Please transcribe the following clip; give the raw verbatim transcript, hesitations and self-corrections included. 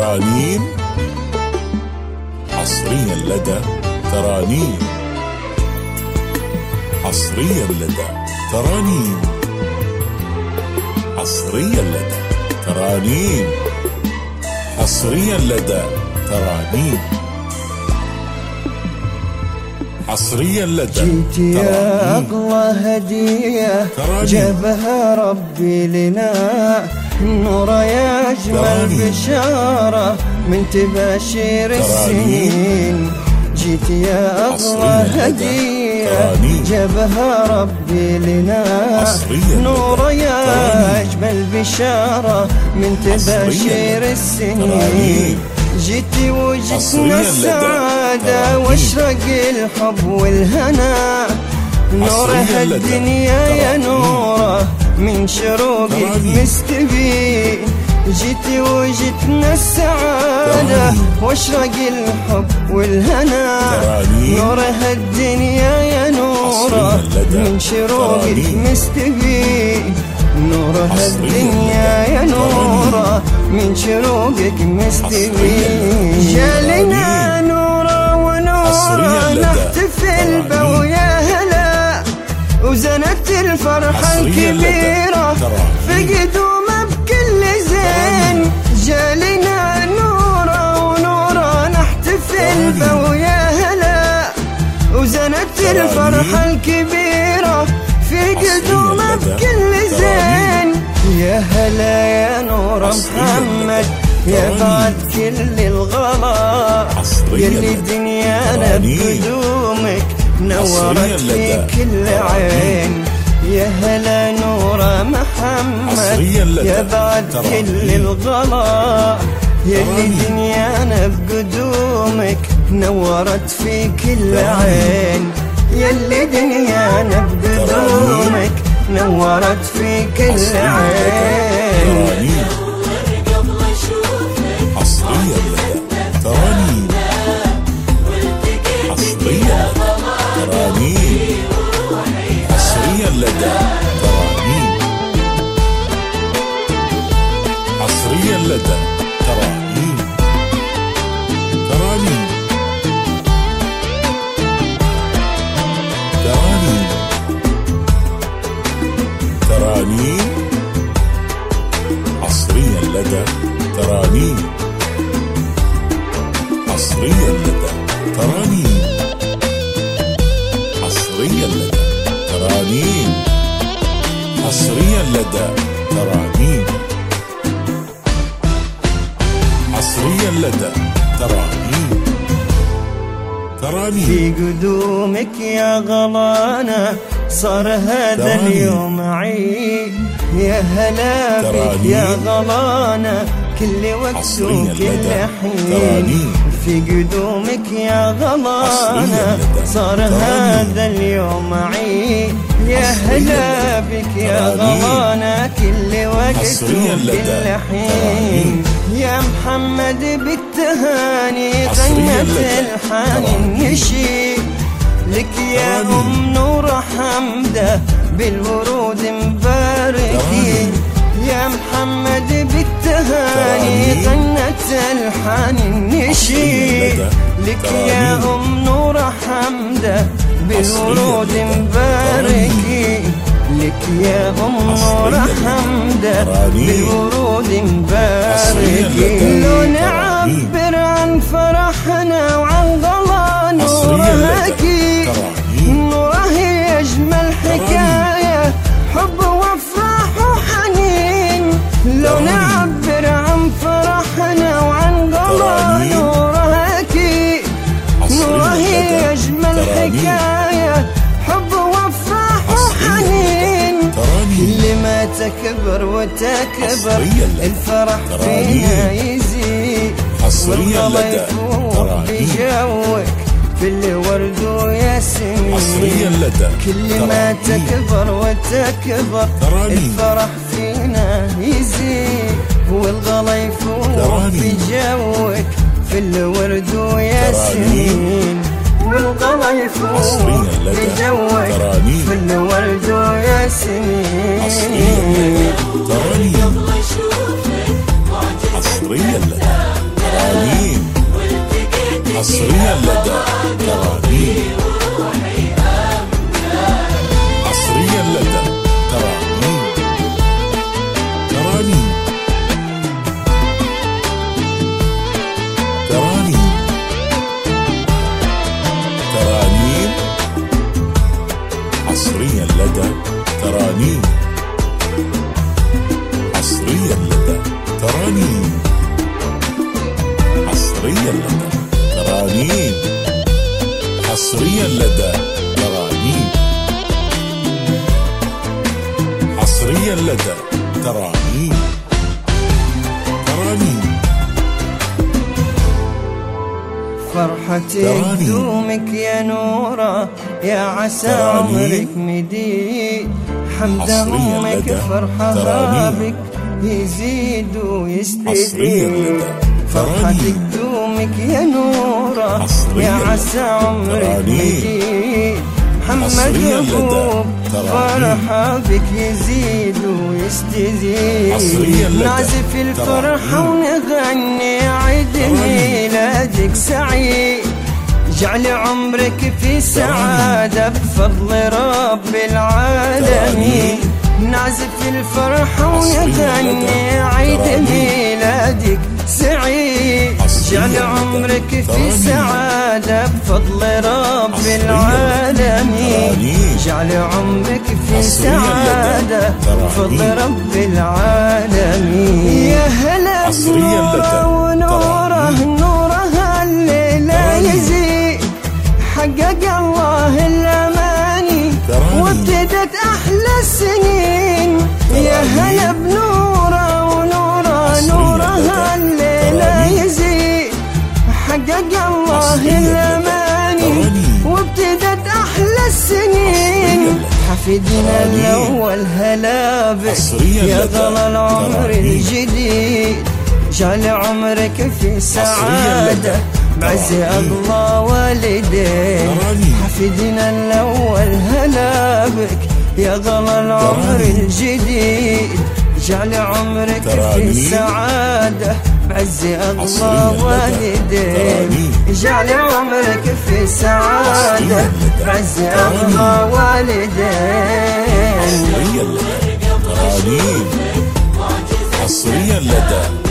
ترانيم حصريا لدى ترانيم حصريا لدى ترانيم حصريا لدى ترانيم حصريا لدى ترانيم حصريا لدى جيت يا أغلى هدية جابها ربي لنا، نور يا أجمل بشارة من تباشير السنين. جيت يا أغلى هدية جابها ربي لنا، نور يا أجمل بشارة من تباشير السنين. جيتي وجدنا السعادة واشرق الحب والهنا، نور هالدنيا يا نوره من شروقك مستبين. جيتي وجدنا السعادة واشرق الحب والهنا، نور هالدنيا يا نوره من شروقك مستبين. نور هالدنيا يا نوره من شروقك مستبين. جالنا نوره ونوره نحتفل به ويا هلا، وزنت الفرحة الكبيرة في قدومه بكل زين. جالنا نوره ونوره نحتفل به ويا هلا، وزنت الفرحة الكبيرة في قدومه بكل زين. يا هلا يا نور محمد يا بعد كل الغلا، يلي دنيانا بقدومك نورت في كل عين. يا هلا نور محمد يا بعد كل الغلا، يلي دنيانا بقدومك نورت في كل عين. يلي دنيانا بقدومك نورت في كل عين. حصريا لدى ترانيم حصريا ترانيم حصريا لدى ترانيم حصريا لدى ترانيم ترانيم ترانيم ترانيم حصريا لدى ترانيم حصريا لدى ترانيم حصريا لدى ترانيم حصريا لدى ترانيم حصريا لدى ترانيم ترانيم. في قدومك يا غلانا صار هذا اليوم عيد. يا هلا بك يا غلانا كل وقت وكل حين. في قدومك يا غلانا صار هذا اليوم عيد. يا هلا بك يا غلانا كل وقت وكل حين. يا محمد بالتهاني غنت الحان نشي لك يا أم نور حمده بالورود مباركين. يا محمد بالتهاني غنت الحان نشي لك يا أم نور حمده بالورود مباركين. لك يا أم نور حمده بالورود مباركين. لو نعبر عن فرحنا وعن غلا نورك، نوره يجمل حكاية حب وافراح وحنين. لو نعبر عن فرحنا وعن غلا نورك، نوره يجمل حكاية حب وافراح وحنين. كل ما تكبر وتكبر الفرح فينا يزيد، والله يفوق بجوك في الورد وياسمين. كل ما تكبر وتكبر الفرح فينا يزيد، والغلا يفوق بجوك في الورد وياسمين. والغلا يفوق بجوك في الورد وياسمين. حصريا لدى حصريا لدى ترانيم. حصريا لدى ترانيم. ترانيم ترانيم ترانيم حصريا لدى ترانيم. حصريا لدى ترانيم. حصريا لدى ترانيم. حصريا لدى ترانيم. حصريا لدى ترانيم. ترانيم فرحتي قدومك يا نورة، يا عسى عمرك مديد. حمد همك فرحها بك يزيد ويستزيد. فرحتي قدومك يا نورة، يا عسى عمرك مديد. محمد يعقوب فرحة بك يزيد ويستزيد. نعزف الفرحة ونغني عيد ميلادك سعيد. جعل عمرك في سعادة بفضل رب العالمين. نعزف الفرحة ونغني عيد ميلادك سعيد. جعل عمرك في سعادة بفضل رب العالمين. جعل عمرك في سعادة بفضل رب العالمين. يا هلا بنوره ونوره نوره الليلة يزيد. حقق الله الأماني وابتدت أحلى السنين. يا هلا بنوره ونوره نوره الليلة يزيد. حقق الله الأماني وابتدت أحلى السنين. حفيدنا الأول هلا بك يا غلا العمر الجديد. جعل عمرك في سعادة بعز الله والديك. حفيدنا الأول هلا بك يا غلا العمر الجديد. جعل عمرك في سعادة بعز الله والديك. جعل عمرك في سعادة بعز الله والديك. حصريا لدى